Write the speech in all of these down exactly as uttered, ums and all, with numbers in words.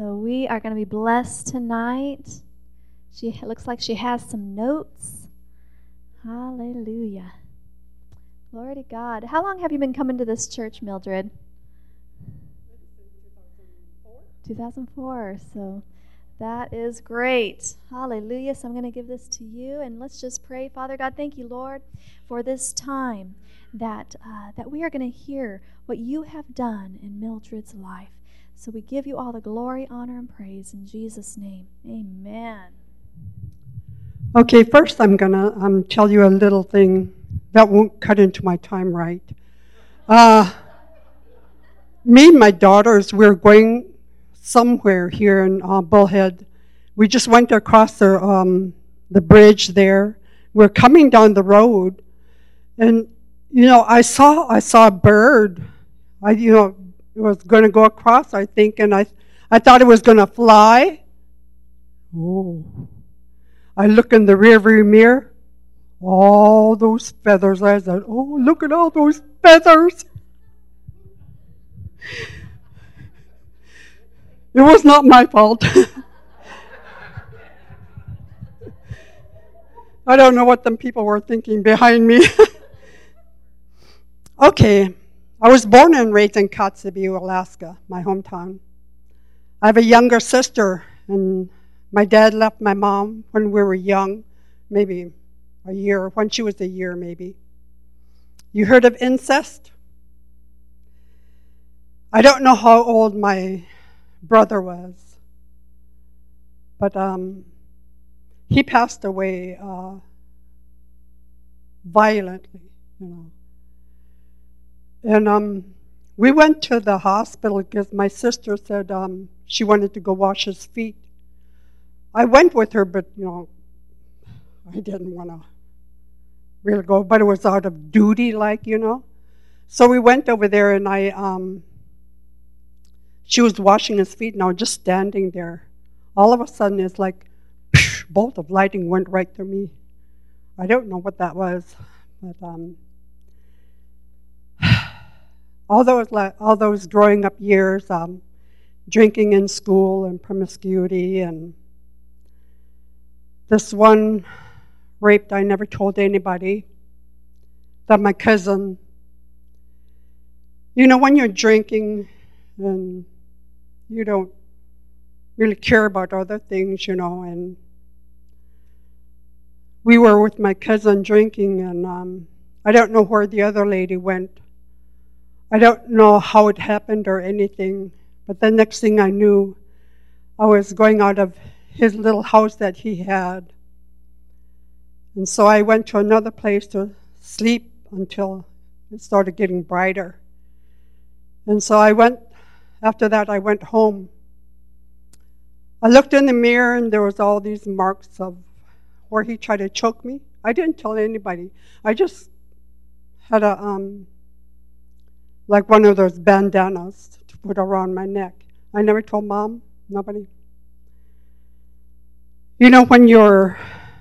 So we are going to be blessed tonight. She it looks like she has some notes. Hallelujah. Glory to God. How long have you been coming to this church, Mildred? two thousand four. So that is great. Hallelujah. So I'm going to give this to you, and let's just pray. Father God, thank you, Lord, for this time that uh, that we are going to hear what you have done in Mildred's life. So we give you all the glory, honor, and praise in Jesus' name. Amen. Okay, first I'm going to um, tell you a little thing that won't cut into my time right. Uh, me and my daughters, we're going somewhere here in uh, Bullhead. We just went across the, um, the bridge there. We're coming down the road, and, you know, I saw I saw a bird. I, you know, it was going to go across, I think, and I, I thought it was going to fly. Oh. I look in the rearview mirror, all those feathers. I said, oh, look at all those feathers. It was not my fault. I don't know what them people were thinking behind me. Okay, I was born and raised in Kotzebue, Alaska, my hometown. I have a younger sister, and my dad left my mom when we were young, maybe a year, when she was a year maybe. You heard of incest? I don't know how old my brother was, but um, he passed away uh, violently, you know. And um, we went to the hospital because my sister said um, she wanted to go wash his feet. I went with her, but, you know, I didn't want to really go, but it was out of duty, like, you know. So we went over there, and I, um, she was washing his feet, and I was just standing there. All of a sudden, it's like, psh, bolt of lightning went right through me. I don't know what that was, but um, all those, all those growing up years, um, drinking in school and promiscuity, and this one rape I never told anybody, that my cousin, you know, when you're drinking and you don't really care about other things, you know, and we were with my cousin drinking, and um, I don't know where the other lady went. I don't know how it happened or anything, but the next thing I knew, I was going out of his little house that he had. And so I went to another place to sleep until it started getting brighter. And so I went, after that I went home. I looked in the mirror, and there was all these marks of where he tried to choke me. I didn't tell anybody. I just had a, um, like one of those bandanas to put around my neck. I never told Mom, nobody. You know, when you're,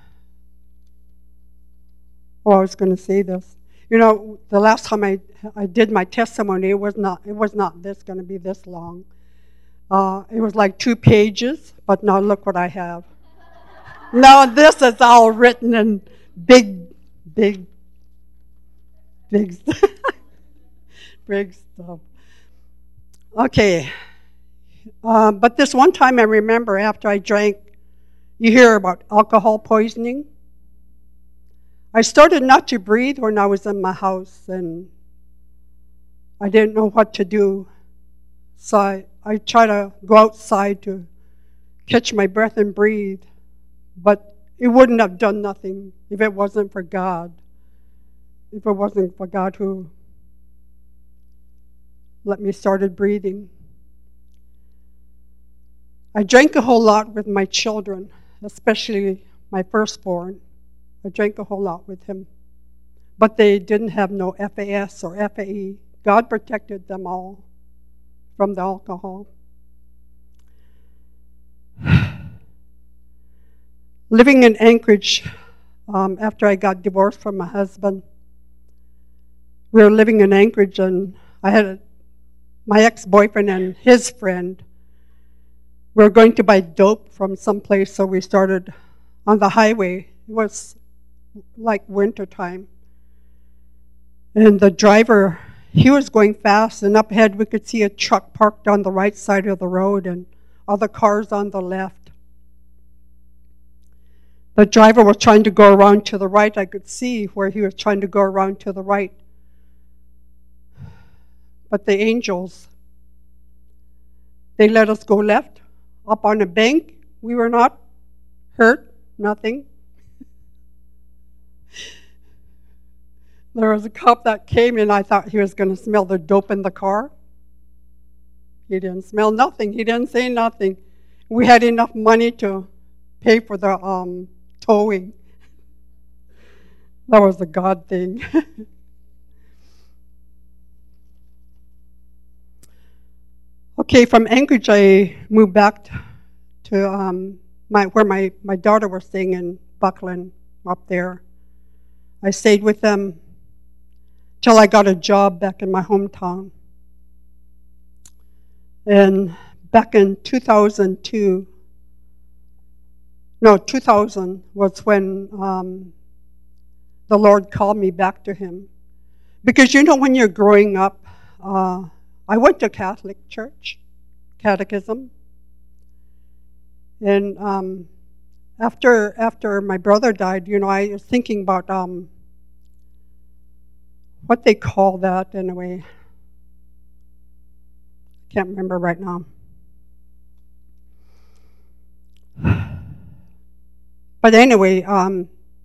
oh, I was going to say this. You know, the last time I, I did my testimony, it was not it was not this going to be this long. Uh, it was like two pages, but now look what I have. Now this is all written in big, big, big, big stuff. Okay, uh, but this one time I remember after I drank, you hear about alcohol poisoning. I started not to breathe when I was in my house, and I didn't know what to do. So I, I tried to go outside to catch my breath and breathe, but it wouldn't have done nothing if it wasn't for God. If it wasn't for God who let me started breathing. I drank a whole lot with my children, especially my firstborn. I drank a whole lot with him. But they didn't have no F A S or F A E. God protected them all from the alcohol. Living in Anchorage, um, after I got divorced from my husband, we were living in Anchorage, and I had a, my ex-boyfriend and his friend. we were going to buy dope from someplace, so we started on the highway. It was like winter time. And the driver, he was going fast, and up ahead we could see a truck parked on the right side of the road and other cars on the left. The driver was trying to go around to the right. I could see where he was trying to go around to the right. But the angels, they let us go left, up on a bank. We were not hurt, nothing. There was a cop that came, and I thought he was going to smell the dope in the car. He didn't smell nothing. He didn't say nothing. We had enough money to pay for the um, towing. That was a God thing. Okay, from Anchorage, I moved back to um, my where my, my daughter was staying in Buckland, up there. I stayed with them till I got a job back in my hometown. And back in two thousand two, no, two thousand was when um, the Lord called me back to Him. Because you know, when you're growing up, uh, I went to Catholic church, catechism. And um, after after my brother died, you know, I was thinking about um, what they call that in a way. Can't remember right now. But anyway, um,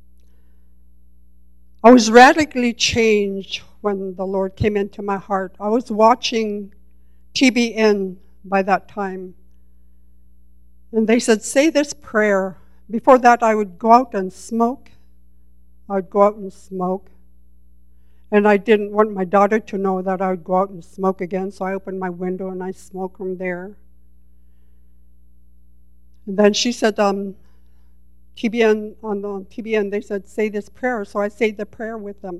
I was radically changed when the Lord came into my heart. I was watching T B N by that time. And they said, say this prayer. Before that, I would go out and smoke. I would go out and smoke. And I didn't want my daughter to know that I would go out and smoke again, so I opened my window and I smoked from there. And then she said, um, T B N, on the T B N, they said, say this prayer. So I said the prayer with them.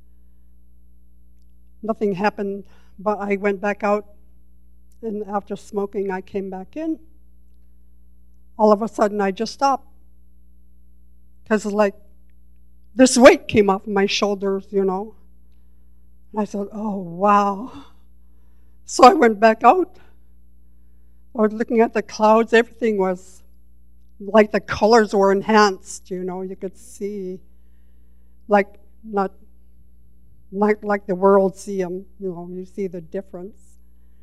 Nothing happened, but I went back out, and after smoking, I came back in. All of a sudden, I just stopped. Because like, this weight came off my shoulders, you know. I said, oh, wow. So I went back out. I was looking at the clouds. Everything was like the colors were enhanced, you know. You could see, like, not like, like the world see them, you know. You see the difference.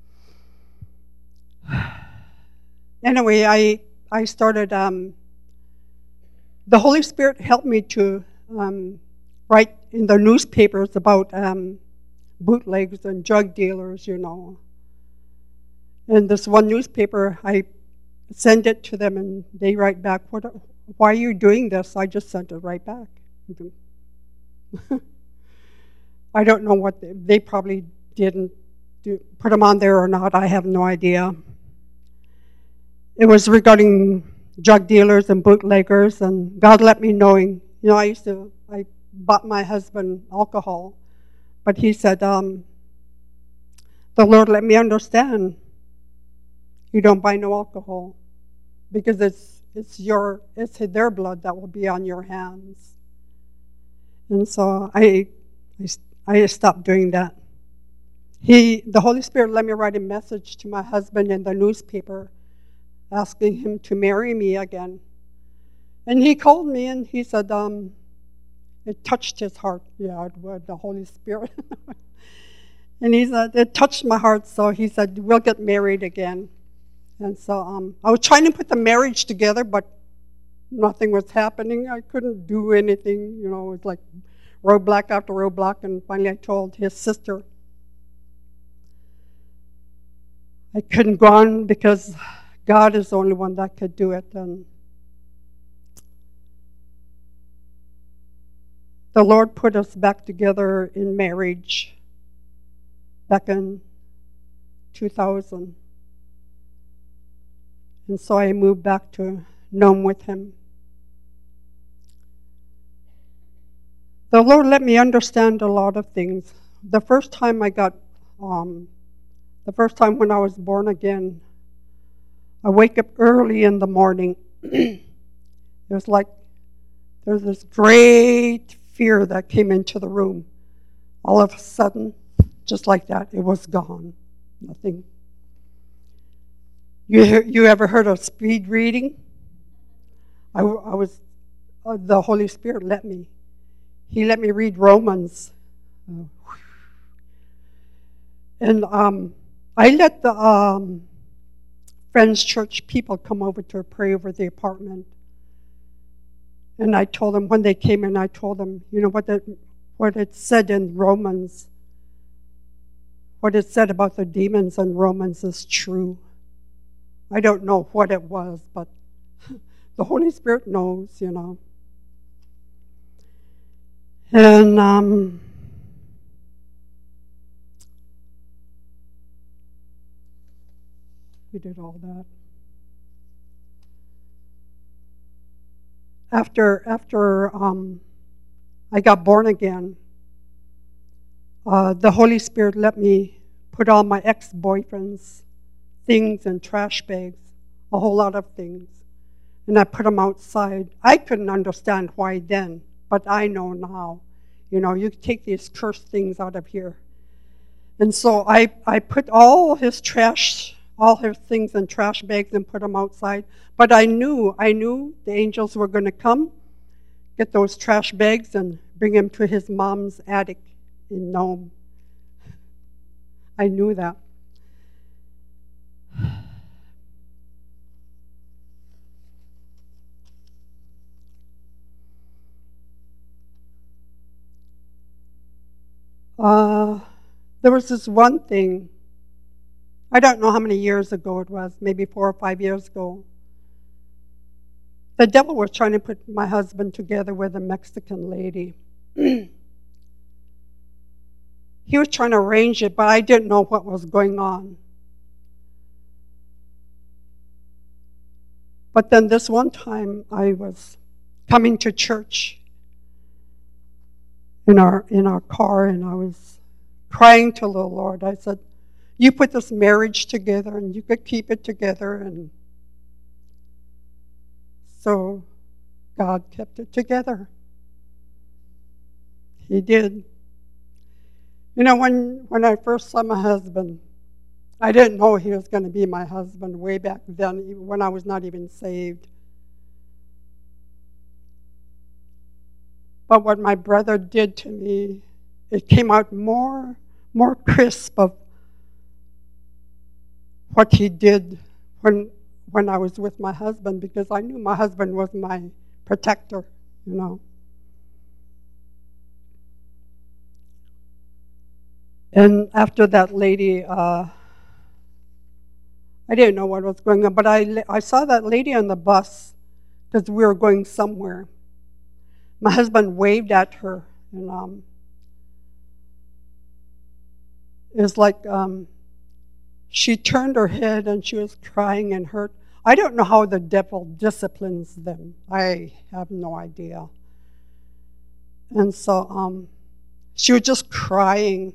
Anyway, I, I started, um, the Holy Spirit helped me to um, write in the newspapers about um, bootleggers and drug dealers, you know. And this one newspaper, I send it to them, and they write back, "What? Why are you doing this?" I just sent it right back. I don't know what they, they probably didn't do, put them on there or not. I have no idea. It was regarding drug dealers and bootleggers, and God let me knowing. You know, I used to, I bought my husband alcohol, but he said, um, the Lord let me understand. You don't buy no alcohol, because it's it's your it's their blood that will be on your hands. And so I I, I stopped doing that. He the Holy Spirit let me write a message to my husband in the newspaper, asking him to marry me again. And he called me and he said, um, it touched his heart. Yeah, it was the Holy Spirit. And he said, it touched my heart, so he said, we'll get married again. And so um, I was trying to put the marriage together, but nothing was happening. I couldn't do anything. You know, it was like roadblock after roadblock, and finally I told his sister I couldn't go on because God is the only one that could do it. And the Lord put us back together in marriage back in two thousand. And so I moved back to Nome with him. The Lord let me understand a lot of things. The first time I got, um, the first time when I was born again, I wake up early in the morning. It was like there was this great fear that came into the room. All of a sudden, just like that, it was gone. Nothing. You you ever heard of speed reading? I, I was, uh, the Holy Spirit let me. He let me read Romans. Uh, and um, I let the um, Friends Church people come over to pray over the apartment. And I told them, when they came in, I told them, you know, what it, what it said in Romans, what it said about the demons in Romans is true. I don't know what it was, but the Holy Spirit knows, you know. And um, we did all that. After after um, I got born again, uh, the Holy Spirit let me put all my ex-boyfriends' things in trash bags, a whole lot of things, and I put them outside. I couldn't understand why then, but I know now. You know, you take these cursed things out of here. And so I, I put all his trash, all his things in trash bags and put them outside. But I knew, I knew the angels were going to come, get those trash bags and bring him to his mom's attic in Nome. I knew that. Uh, there was this one thing, I don't know how many years ago it was, maybe four or five years ago. The devil was trying to put my husband together with a Mexican lady. He was trying to arrange it, but I didn't know what was going on. But then this one time I was coming to church in our in our car, and I was crying to the Lord. I said, you put this marriage together and you could keep it together. And so God kept it together. He did. You know, when, when I first saw my husband, I didn't know he was going to be my husband way back then, when I was not even saved. But what my brother did to me, it came out more, more crisp of what he did when, when I was with my husband, because I knew my husband was my protector, you know. And after that lady, uh, I didn't know what was going on, but I, I saw that lady on the bus because we were going somewhere. My husband waved at her, and um, it was like um, she turned her head and she was crying and hurt. I don't know how the devil disciplines them. I have no idea. And so um, she was just crying.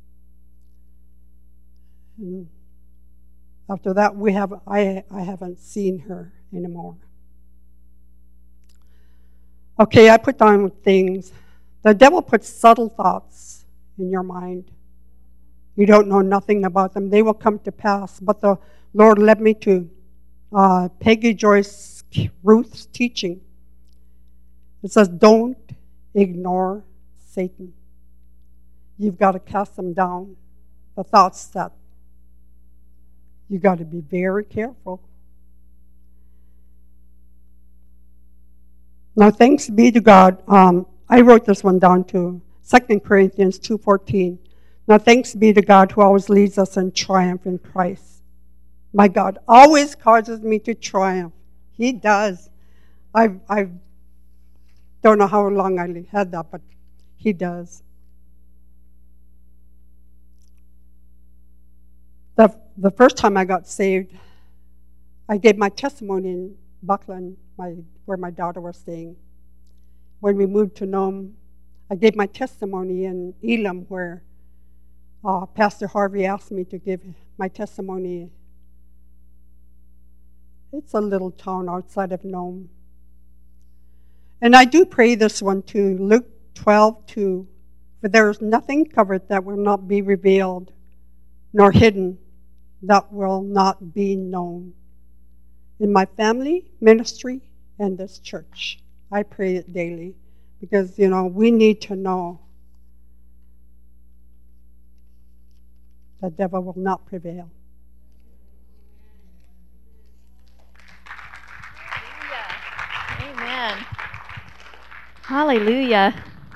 And after that, we have I I haven't seen her anymore. Okay, I put down things. The devil puts subtle thoughts in your mind. You don't know nothing about them. They will come to pass. But the Lord led me to uh, Peggy Joyce Ruth's teaching. It says, don't ignore Satan. You've got to cast them down. The thoughts that you've got to be very careful. Now, thanks be to God. Um, I wrote this one down too. Second Corinthians two fourteen. Now, thanks be to God who always leads us in triumph in Christ. My God always causes me to triumph. He does. I I don't know how long I had that, but He does. The, the first time I got saved, I gave my testimony in Buckland, my, where my daughter was staying. When we moved to Nome, I gave my testimony in Elam, where uh, Pastor Harvey asked me to give my testimony It's a little town outside of Nome. And I do pray this one too, Luke twelve two. For there is nothing covered that will not be revealed, nor hidden that will not be known. In my family, ministry, and this church, I pray it daily because, you know, we need to know the devil will not prevail. Amen. Hallelujah.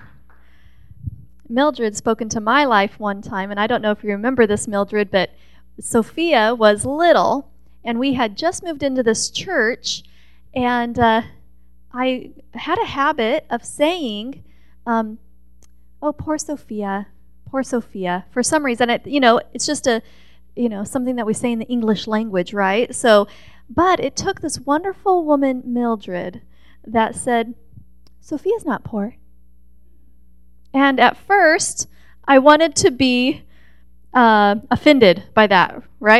Mildred spoke into my life one time, and I don't know if you remember this, Mildred, but Sophia was little, and we had just moved into this church, and uh, I had a habit of saying, um, oh, poor Sophia, poor Sophia. For some reason, it, you know, it's just a, you know, something that we say in the English language, right? So, but it took this wonderful woman, Mildred, that said, Sophia's not poor. And at first, I wanted to be uh, offended by that, right?